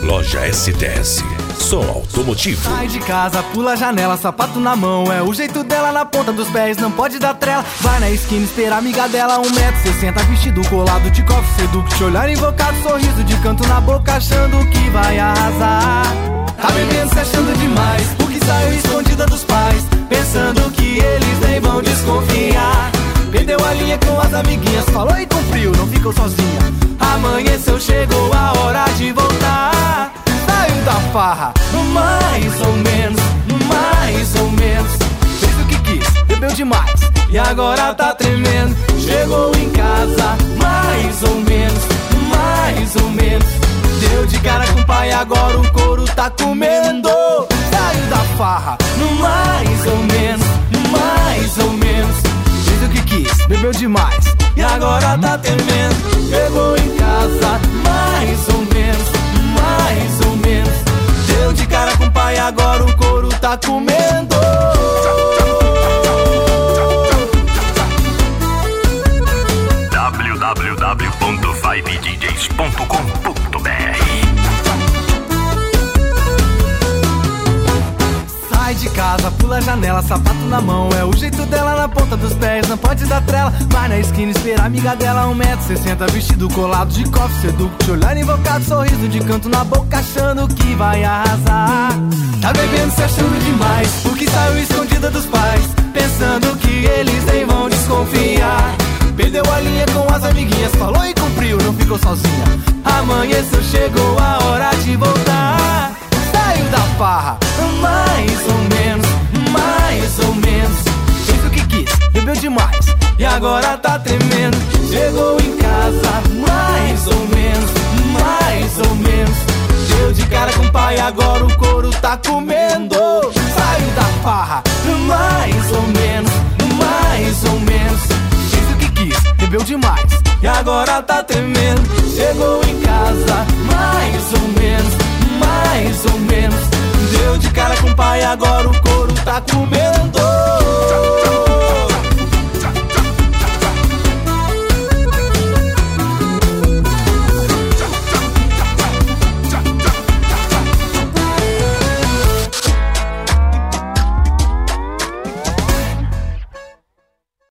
Loja STS, som automotivo. Sai de casa, pula a janela, sapato na mão, é o jeito dela na ponta dos pés, não pode dar trela. Vai na esquina esperar a amiga dela, 1,60 m, vestido colado de coffee seduct, te olhar invocado, sorriso de canto na boca, achando que vai arrasar. Tá bebendo, se achando demais, porque saiu escondida dos pais, pensando que eles nem vão desconfiar. Perdeu a linha com as amiguinhas, falou e cumpriu, não ficou sozinha. Amanheceu, chegou a hora de voltar. Saiu da farra, mais ou menos, mais ou menos. Fez o que quis, bebeu demais e agora tá tremendo. Chegou em casa, mais ou menos, mais ou menos. Deu de cara com o pai, agora o couro tá comendo. Saiu da farra, mais ou menos, mais ou menos. Fez o que quis, bebeu demais e agora tá tremendo. Chegou em casa, mais ou menos, mais ou menos. Deu de cara com o pai, agora o couro tá comendo. www.vibedjs.com.br. Sai de casa, pula a janela, sapato na mão, é o jeito dela na ponta dos pés, não pode dar trela. Vai na esquina esperar a amiga dela, 1,60 m, vestido colado de coffee seduct, te olhar invocado, sorriso de canto na boca, achando que vai arrasar. Tá bebendo, se achando demais, porque saiu escondida dos pais, pensando que eles nem vão desconfiar. Perdeu a linha com as amiguinhas, falou e cumpriu, não ficou sozinha. Amanheceu, chegou a hora de voltar. Saiu da farra, mais ou menos, mais ou menos. Fez o que quis, bebeu demais e agora tá tremendo. Chegou em casa, mais ou menos, mais ou menos. Deu de cara com o pai, agora o couro tá comendo. Saiu da farra, mais ou menos, mais ou menos. Fez o que quis, bebeu demais e agora tá tremendo. Chegou em casa, mais ou menos, mais ou menos. Deu de cara com o pai, agora o couro tá comendo.